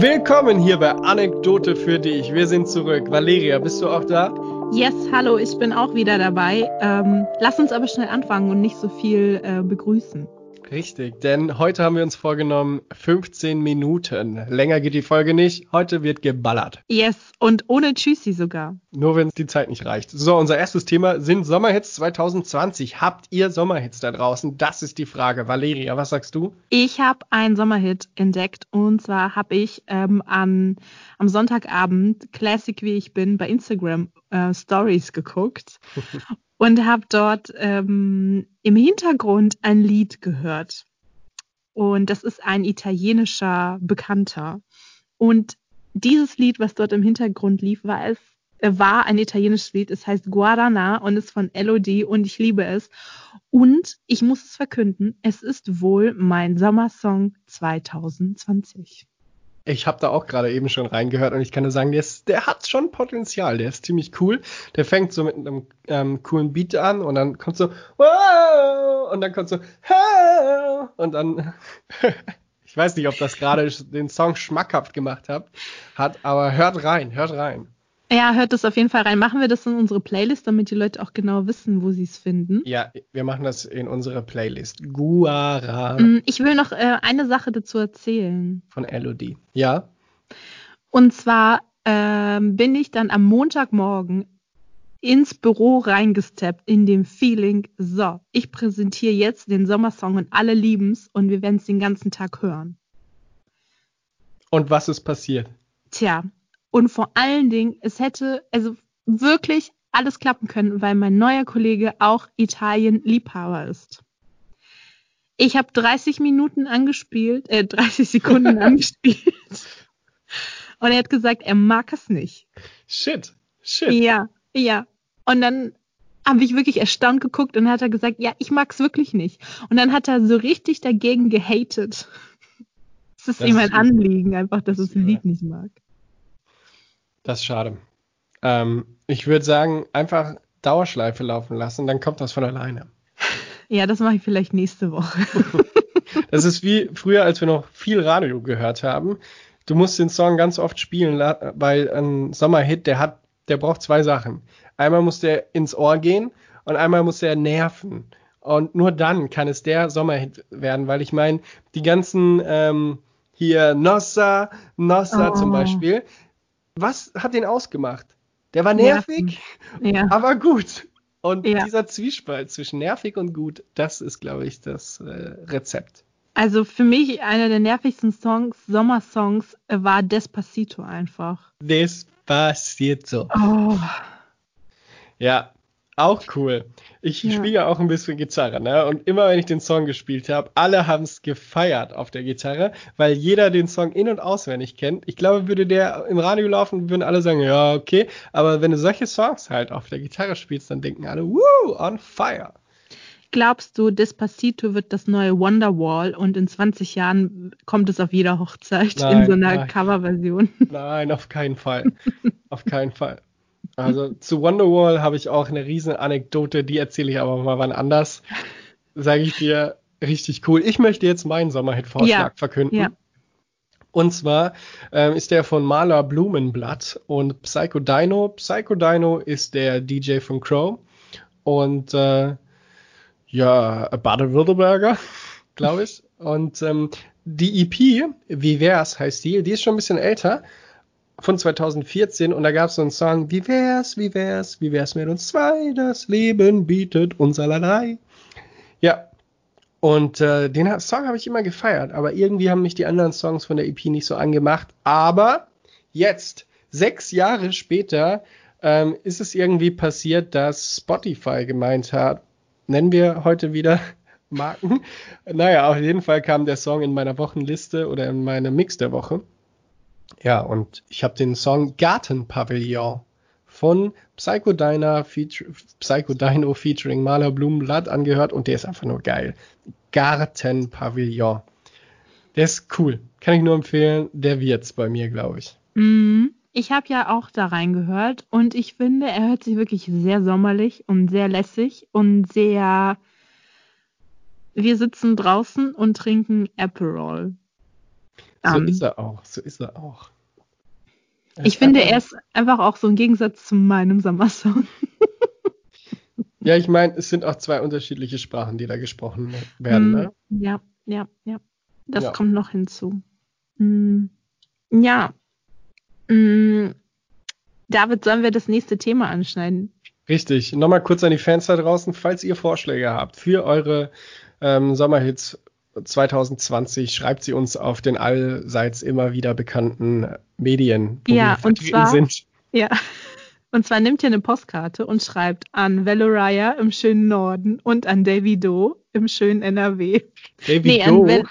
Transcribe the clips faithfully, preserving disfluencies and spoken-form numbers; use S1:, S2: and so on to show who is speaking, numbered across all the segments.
S1: Willkommen hier bei Anekdote für dich. Wir sind zurück. Valeria, bist du auch da?
S2: Yes, hallo, ich bin auch wieder dabei. Ähm, lass uns aber schnell anfangen und nicht so viel äh, begrüßen.
S1: Richtig, denn heute haben wir uns vorgenommen, fünfzehn Minuten. Länger geht die Folge nicht. Heute wird geballert.
S2: Yes, und ohne Tschüssi sogar.
S1: Nur wenn es die Zeit nicht reicht. So, unser erstes Thema sind Sommerhits zwanzig zwanzig. Habt ihr Sommerhits da draußen? Das ist die Frage. Valeria, was sagst du?
S2: Ich habe einen Sommerhit entdeckt und zwar habe ich ähm, an, am Sonntagabend, Classic wie ich bin, bei Instagram äh, Stories geguckt und habe dort ähm, im Hintergrund ein Lied gehört. Und das ist ein italienischer Bekannter. Und dieses Lied, was dort im Hintergrund lief, war es war ein italienisches Lied. Es heißt Guarana und ist von Elodie und ich liebe es. Und ich muss es verkünden, es ist wohl mein Sommersong zwanzig zwanzig.
S1: Ich habe da auch gerade eben schon reingehört und ich kann nur sagen, der, ist, der hat schon Potenzial. Der ist ziemlich cool. Der fängt so mit einem ähm, coolen Beat an und dann kommt so wow, und dann kommt so wow, und dann ich weiß nicht, ob das gerade den Song schmackhaft gemacht hat, hat, aber hört rein, hört rein.
S2: Ja, hört das auf jeden Fall rein. Machen wir das in unsere Playlist, damit die Leute auch genau wissen, wo sie es finden?
S1: Ja, wir machen das in unsere Playlist. Guara.
S2: Ich will noch äh, eine Sache dazu erzählen.
S1: Von Elodie. Ja?
S2: Und zwar ähm, bin ich dann am Montagmorgen ins Büro reingesteppt in dem Feeling, so, ich präsentiere jetzt den Sommersong und alle lieben's und wir werden es den ganzen Tag hören.
S1: Und was ist passiert?
S2: Tja, und vor allen Dingen, es hätte also wirklich alles klappen können, weil mein neuer Kollege auch Italien-Liebhaber ist. Ich habe dreißig Minuten angespielt, äh, dreißig Sekunden angespielt und er hat gesagt, er mag es nicht.
S1: Shit, shit.
S2: Ja, ja. Und dann habe ich wirklich erstaunt geguckt und hat er gesagt, ja, ich mag es wirklich nicht. Und dann hat er so richtig dagegen gehatet. Es ist
S1: Das
S2: ihm
S1: ist
S2: ein
S1: übel.
S2: Anliegen, einfach, dass
S1: Das
S2: es
S1: ist
S2: ein Lied
S1: übel.
S2: nicht mag.
S1: Das ist schade. Ähm, ich würde sagen, einfach Dauerschleife laufen lassen, dann kommt das von alleine.
S2: Ja, das mache ich vielleicht nächste Woche.
S1: Das ist wie früher, als wir noch viel Radio gehört haben. Du musst den Song ganz oft spielen, weil ein Sommerhit, der hat, der braucht zwei Sachen. Einmal muss der ins Ohr gehen und einmal muss der nerven. Und nur dann kann es der Sommerhit werden, weil ich meine, die ganzen ähm, hier Nossa, Nossa
S2: Oh.
S1: zum Beispiel, was hat den ausgemacht? Der war nervig,
S2: Ja.
S1: aber gut. Und
S2: Ja.
S1: dieser Zwiespalt zwischen nervig und gut, das ist, glaube ich, das äh, Rezept.
S2: Also für mich einer der nervigsten Songs, Sommersongs, äh, war Despacito einfach.
S1: Despacito.
S2: Oh.
S1: Ja, auch cool. Ich
S2: Ja.
S1: spiele ja auch ein bisschen Gitarre, ne? Und immer wenn ich den Song gespielt habe, alle haben es gefeiert auf der Gitarre, weil jeder den Song in- und auswendig kennt. Ich glaube, würde der im Radio laufen, würden alle sagen, ja, okay. Aber wenn du solche Songs halt auf der Gitarre spielst, dann denken alle, woo, on fire.
S2: Glaubst du, Despacito wird das neue Wonderwall und in zwanzig Jahren kommt es auf jeder Hochzeit
S1: Nein,
S2: in so einer
S1: nein.
S2: Coverversion?
S1: Nein, auf keinen Fall. Auf keinen Fall. Also zu Wonderwall habe ich auch eine riesen Anekdote, die erzähle ich aber mal wann anders. Sage ich dir, richtig cool. Ich möchte jetzt meinen Sommerhit-Vorschlag
S2: Ja,
S1: verkünden.
S2: ja.
S1: Und zwar ähm, ist der von Maler Blumenblatt und Psycho Dino. Psycho Dino ist der D J von Crow und äh, ja, Baden-Württemberger, glaube ich. Und ähm, die E P, Wie wär's heißt die, die ist schon ein bisschen älter, von zwanzig vierzehn, und da gab es so einen Song, wie wär's, wie wär's, wie wär's mit uns zwei, das Leben bietet uns allerlei. Ja, und äh, den Song habe ich immer gefeiert, aber irgendwie haben mich die anderen Songs von der E P nicht so angemacht. Aber jetzt, sechs Jahre später, ähm, ist es irgendwie passiert, dass Spotify gemeint hat, nennen wir heute wieder Marken. Naja, auf jeden Fall kam der Song in meiner Wochenliste oder in meine Mix der Woche. Ja, und ich habe den Song Gartenpavillon von Psycho Dino, feature, Psycho Dino featuring Maler Blumenblatt angehört und der ist einfach nur geil. Gartenpavillon. Der ist cool. Kann ich nur empfehlen. Der wird's bei mir, glaube ich.
S2: Mm, ich habe ja auch da reingehört und ich finde, er hört sich wirklich sehr sommerlich und sehr lässig und sehr. Wir sitzen draußen und trinken Aperol.
S1: So
S2: an.
S1: ist er auch, so ist er auch. Er
S2: Ich
S1: ist
S2: finde,
S1: einfach-
S2: er ist einfach auch so ein Gegensatz zu meinem Sommersong.
S1: Ja, ich meine, es sind auch zwei unterschiedliche Sprachen, die da gesprochen werden,
S2: Mm,
S1: ne?
S2: Ja, ja, ja. Das
S1: Ja.
S2: kommt noch hinzu. Mm, Ja. Mm, David, sollen wir das nächste Thema anschneiden?
S1: Richtig. Nochmal kurz an die Fans da draußen, falls ihr Vorschläge habt für eure ähm, Sommerhits zwanzig zwanzig, schreibt sie uns auf den allseits immer wieder bekannten Medien, wo
S2: Ja,
S1: wir
S2: und
S1: vertreten
S2: zwar-
S1: sind.
S2: Ja. Und zwar nimmt ihr eine Postkarte und schreibt an Valoraya im schönen Norden und an Davido im schönen N R W.
S1: David
S2: Nee, an
S1: Doe.
S2: Val-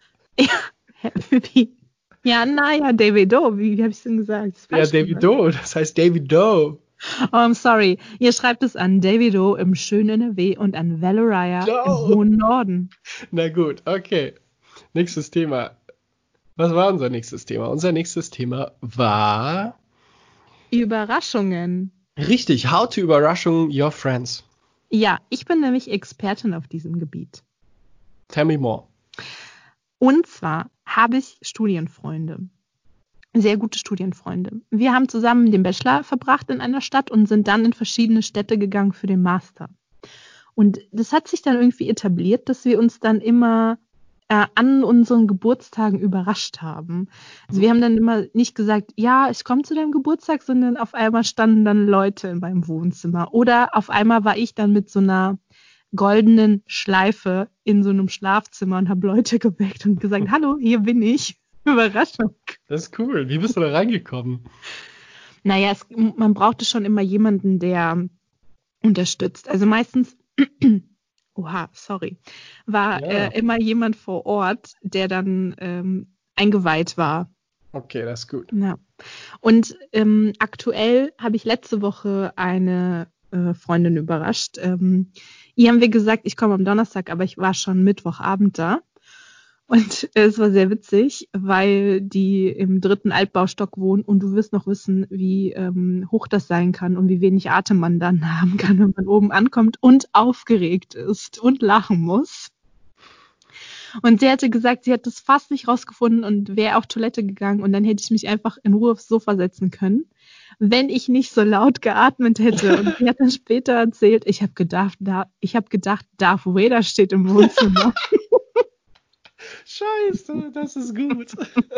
S2: ja, wie? Ja, naja, Davido, wie, wie habe ich denn gesagt? Das ist
S1: Ja,
S2: falsch
S1: David
S2: gesagt.
S1: Doe, das heißt David Doe.
S2: Oh, I'm sorry. Ihr schreibt es an Davido im schönen N R W und an Valoraya
S1: No.
S2: im hohen Norden.
S1: Na gut, okay. Nächstes Thema. Was war unser nächstes Thema? Unser nächstes Thema war
S2: Überraschungen.
S1: richtig, how to Überraschung your friends.
S2: Ja, ich bin nämlich Expertin auf diesem Gebiet.
S1: Tell me more.
S2: Und zwar habe ich Studienfreunde. Sehr gute Studienfreunde. Wir haben zusammen den Bachelor verbracht in einer Stadt und sind dann in verschiedene Städte gegangen für den Master. Und das hat sich dann irgendwie etabliert, dass wir uns dann immer äh, an unseren Geburtstagen überrascht haben. Also wir haben dann immer nicht gesagt, ja, ich komme zu deinem Geburtstag, sondern auf einmal standen dann Leute in meinem Wohnzimmer. Oder auf einmal war ich dann mit so einer goldenen Schleife in so einem Schlafzimmer und habe Leute geweckt und gesagt, hallo, hier bin ich. Überraschung.
S1: Das ist cool. Wie bist du da reingekommen?
S2: Naja, es, man brauchte schon immer jemanden, der unterstützt. Also meistens, oha, sorry, war
S1: Ja.
S2: äh, immer jemand vor Ort, der dann ähm, eingeweiht war.
S1: Okay, das ist gut.
S2: Ja. Und ähm, aktuell habe ich letzte Woche eine äh, Freundin überrascht. Ähm, ihr haben wir gesagt, ich komme am Donnerstag, aber ich war schon Mittwochabend da. Und es war sehr witzig, weil die im dritten Altbaustock wohnen und du wirst noch wissen, wie ähm, hoch das sein kann und wie wenig Atem man dann haben kann, wenn man oben ankommt und aufgeregt ist und lachen muss. Und sie hatte gesagt, sie hat das fast nicht rausgefunden und wäre auf Toilette gegangen und dann hätte ich mich einfach in Ruhe aufs Sofa setzen können, wenn ich nicht so laut geatmet hätte. Und sie hat dann später erzählt, ich habe gedacht, da, ich habe gedacht, Darth Vader steht im Wohnzimmer.
S1: Scheiße, das ist gut.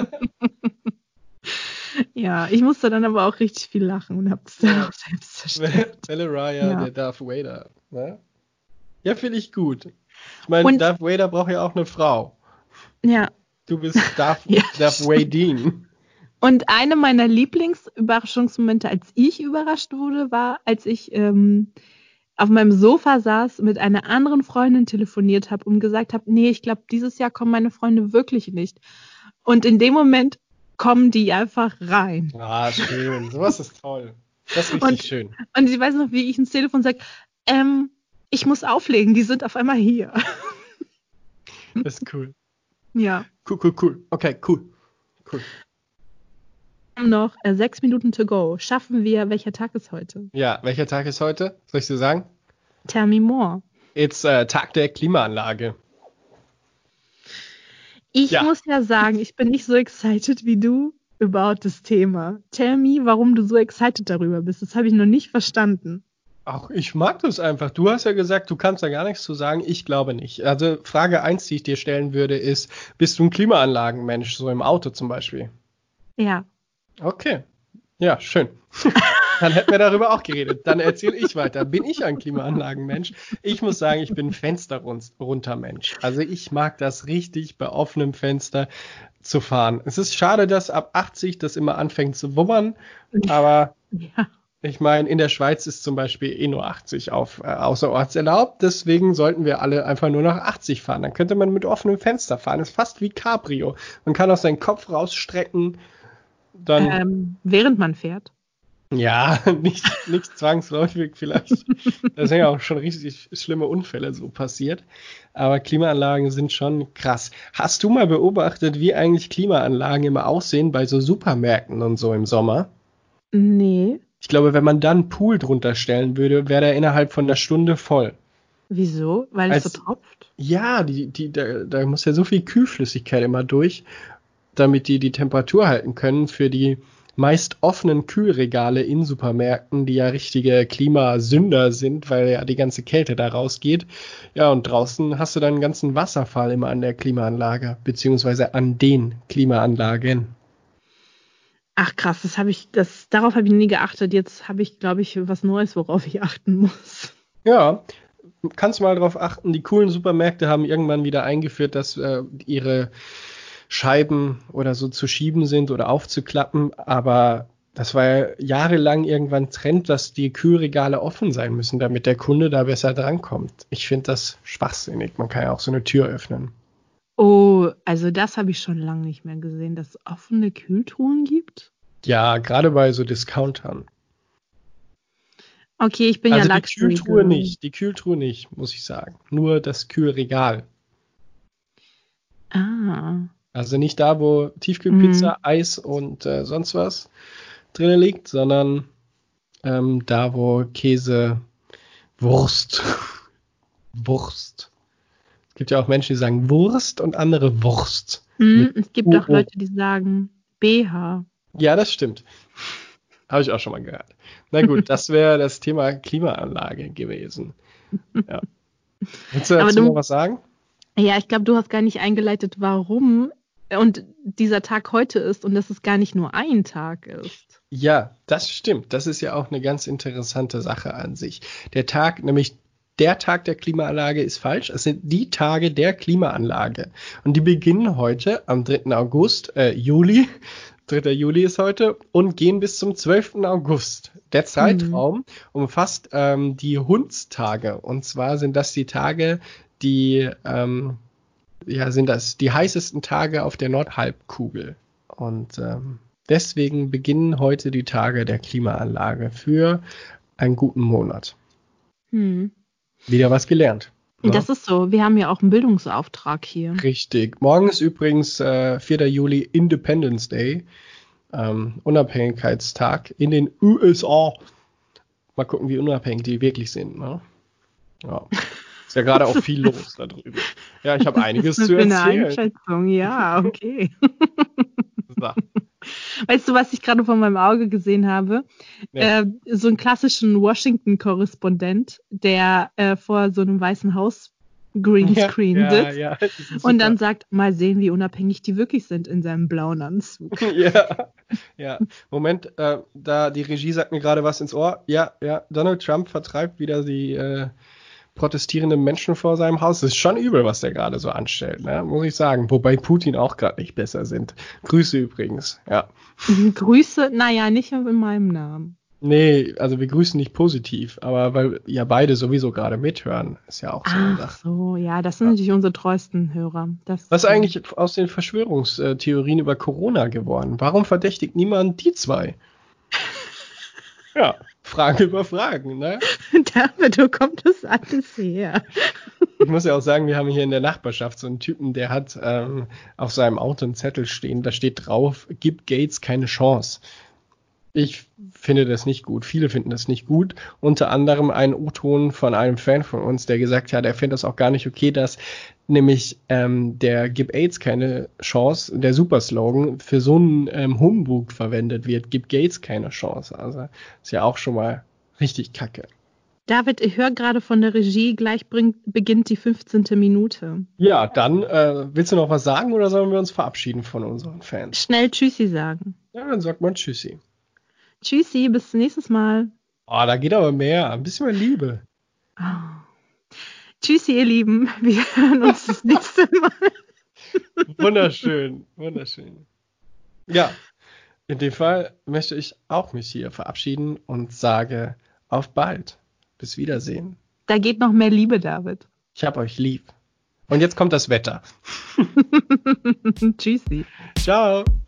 S2: Ja, ich musste dann aber auch richtig viel lachen und habe es dann
S1: Ja.
S2: auch selbst zerstört.
S1: Valoraya,
S2: Ja.
S1: der Darth Vader. Ne? Ja, finde ich gut. Ich meine,
S2: Und-
S1: Darth Vader braucht ja auch eine Frau.
S2: Ja,
S1: Du bist Darth,
S2: Ja,
S1: Darth Vadin.
S2: und eine meiner Lieblingsüberraschungsmomente, als ich überrascht wurde, war, als ich ähm, auf meinem Sofa saß, mit einer anderen Freundin telefoniert habe und gesagt habe, nee, ich glaube, dieses Jahr kommen meine Freunde wirklich nicht. Und in dem Moment kommen die einfach rein.
S1: Ah, schön. Sowas ist toll. Das ist richtig
S2: Und-
S1: schön.
S2: Und ich weiß noch, wie ich ins Telefon sage, ähm, ich muss auflegen, die sind auf einmal hier.
S1: Das ist cool.
S2: Ja.
S1: Cool, cool, cool. Okay, cool. Cool.
S2: Wir haben noch äh, sechs Minuten to go. Schaffen wir, welcher Tag ist heute?
S1: Ja, welcher Tag ist heute? Soll ich dir sagen?
S2: Tell me more.
S1: It's äh, Tag der Klimaanlage.
S2: Ich
S1: Ja.
S2: muss ja sagen, ich bin nicht so excited wie du about das Thema. Tell me, warum du so excited darüber bist. Das habe ich noch nicht verstanden.
S1: Auch ich mag das einfach. Du hast ja gesagt, du kannst da gar nichts zu sagen. Ich glaube nicht. Also Frage eins, die ich dir stellen würde, ist, bist du ein Klimaanlagenmensch, so im Auto zum Beispiel?
S2: Ja.
S1: Okay. Ja, schön. Dann hätten wir darüber auch geredet. Dann erzähle ich weiter. Bin ich ein Klimaanlagenmensch? Ich muss sagen, ich bin Fenster-runter-Mensch. Also ich mag das richtig bei offenem Fenster zu fahren. Es ist schade, dass ab achtzig das immer anfängt zu wummern, aber
S2: Ja.
S1: ich meine, in der Schweiz ist zum Beispiel eh nur achtzig auf äh, außerorts erlaubt, deswegen sollten wir alle einfach nur nach achtzig fahren. Dann könnte man mit offenem Fenster fahren. Das ist fast wie Cabrio. Man kann auch seinen Kopf rausstrecken. Dann,
S2: Ähm, während man fährt.
S1: ja, nicht, nicht zwangsläufig vielleicht. Da sind ja auch schon richtig schlimme Unfälle so passiert. Aber Klimaanlagen sind schon krass. Hast du mal beobachtet, wie eigentlich Klimaanlagen immer aussehen bei so Supermärkten und so im Sommer?
S2: Nee.
S1: Ich glaube, wenn man dann einen Pool drunter stellen würde, wäre der innerhalb von einer Stunde voll.
S2: Wieso? Weil es
S1: Als-
S2: so tropft?
S1: Ja, die, die, da, da muss ja so viel Kühlflüssigkeit immer durch. damit die die Temperatur halten können für die meist offenen Kühlregale in Supermärkten, die ja richtige Klimasünder sind, weil ja die ganze Kälte da rausgeht. Ja, und draußen hast du dann einen ganzen Wasserfall immer an der Klimaanlage, beziehungsweise an den Klimaanlagen.
S2: Ach krass, das habe ich, das, darauf habe ich nie geachtet. Jetzt habe ich, glaube ich, was Neues, worauf ich achten muss.
S1: Ja, kannst mal drauf achten. Die coolen Supermärkte haben irgendwann wieder eingeführt, dass äh, ihre Scheiben oder so zu schieben sind oder aufzuklappen, aber das war ja jahrelang irgendwann Trend, dass die Kühlregale offen sein müssen, damit der Kunde da besser drankommt. Ich finde das schwachsinnig. Man kann ja auch so eine Tür öffnen.
S2: Oh, also das habe ich schon lange nicht mehr gesehen, dass es offene Kühltruhen gibt.
S1: Ja, gerade bei so Discountern.
S2: Okay, ich bin
S1: also
S2: ja
S1: die
S2: Luxury
S1: Kühltruhe
S2: Girl.
S1: nicht, die Kühltruhe nicht, muss ich sagen. Nur das Kühlregal.
S2: Ah.
S1: Also nicht da, wo Tiefkühlpizza,
S2: Mhm.
S1: Eis und äh, sonst was drin liegt, sondern ähm, da, wo Käse, Wurst, Wurst. Es gibt ja auch Menschen, die sagen Wurst und andere Wurst.
S2: Mhm,
S1: Mit
S2: es gibt
S1: U
S2: auch
S1: O.
S2: Leute, die sagen B H.
S1: Ja, das stimmt. Habe ich auch schon mal gehört. Na gut, das wäre das Thema Klimaanlage gewesen. Ja. Willst du
S2: Aber
S1: dazu
S2: du-
S1: noch was sagen?
S2: Ja, ich glaube, du hast gar nicht eingeleitet, warum und dieser Tag heute ist und dass es gar nicht nur ein Tag ist.
S1: Ja, das stimmt. Das ist ja auch eine ganz interessante Sache an sich. Der Tag, nämlich der Tag der Klimaanlage ist falsch. Es sind die Tage der Klimaanlage. Und die beginnen heute am dritten August, äh, Juli, dritter Juli ist heute, und gehen bis zum zwölften August. Der Zeitraum umfasst ähm, die Hundstage. Und zwar sind das die Tage, die, ähm, ja, sind das die heißesten Tage auf der Nordhalbkugel. Und ähm, deswegen beginnen heute die Tage der Klimaanlage für einen guten Monat.
S2: Hm.
S1: Wieder was gelernt. Ne?
S2: Das ist so. Wir haben ja auch einen Bildungsauftrag hier.
S1: Richtig. Morgen ist übrigens äh, vierter Juli Independence Day, ähm, Unabhängigkeitstag in den U S A. Mal gucken, wie unabhängig die wirklich sind. Ne? Ja. Ist ja gerade auch viel los da drüben. Ja, ich habe einiges
S2: Das ist
S1: zu
S2: für eine
S1: erzählen.
S2: Einschätzung. Ja, okay.
S1: So.
S2: Weißt du, was ich gerade vor meinem Auge gesehen habe?
S1: Nee.
S2: Äh, so einen klassischen Washington-Korrespondent, der äh, vor so einem weißen Haus Greenscreen
S1: ja,
S2: sitzt
S1: ja, das ist
S2: und dann
S1: super.
S2: sagt, mal sehen, wie unabhängig die wirklich sind in seinem blauen Anzug.
S1: Ja, ja. Moment, äh, da die Regie sagt mir gerade was ins Ohr. Ja, ja, Donald Trump vertreibt wieder die äh, protestierenden Menschen vor seinem Haus. Das ist schon übel, was der gerade so anstellt, ne? Muss ich sagen. Wobei Putin auch gerade nicht besser sind. Grüße übrigens, ja.
S2: Grüße, naja, nicht in meinem Namen.
S1: Nee, also wir grüßen nicht positiv, aber weil ja beide sowieso gerade mithören, ist ja auch so eine
S2: Ach
S1: Sache.
S2: so, ja, das sind
S1: Ja.
S2: natürlich unsere treuesten Hörer. Das,
S1: Was ist eigentlich aus den Verschwörungstheorien über Corona geworden? Warum verdächtigt niemand die zwei? Ja, Frage über Fragen, ne?
S2: David, wo kommt das alles her?
S1: Ich muss ja auch sagen, wir haben hier in der Nachbarschaft so einen Typen, der hat ähm, auf seinem Auto einen Zettel stehen, da steht drauf, gibt Gates keine Chance. Ich finde das nicht gut. Viele finden das nicht gut. Unter anderem ein O-Ton von einem Fan von uns, der gesagt hat, er findet das auch gar nicht okay, dass nämlich ähm, der Gib AIDS keine Chance, der Superslogan, für so einen ähm, Humbug verwendet wird. Gib Gates keine Chance. Also ist ja auch schon mal richtig kacke.
S2: David, ich höre gerade von der Regie, gleich bringt, beginnt die fünfzehnte Minute.
S1: Ja, dann äh, willst du noch was sagen oder sollen wir uns verabschieden von unseren Fans?
S2: Schnell Tschüssi sagen.
S1: Ja, dann sagt man Tschüssi.
S2: Tschüssi, bis zum nächsten Mal.
S1: Oh, da geht aber mehr. Ein bisschen mehr Liebe.
S2: Oh. Tschüssi, ihr Lieben. Wir hören uns das nächste Mal.
S1: Wunderschön, wunderschön. Ja, in dem Fall möchte ich auch mich hier verabschieden und sage auf bald. Bis Wiedersehen.
S2: Da geht noch mehr Liebe, David.
S1: Ich hab euch lieb. Und jetzt kommt das Wetter.
S2: Tschüssi.
S1: Ciao.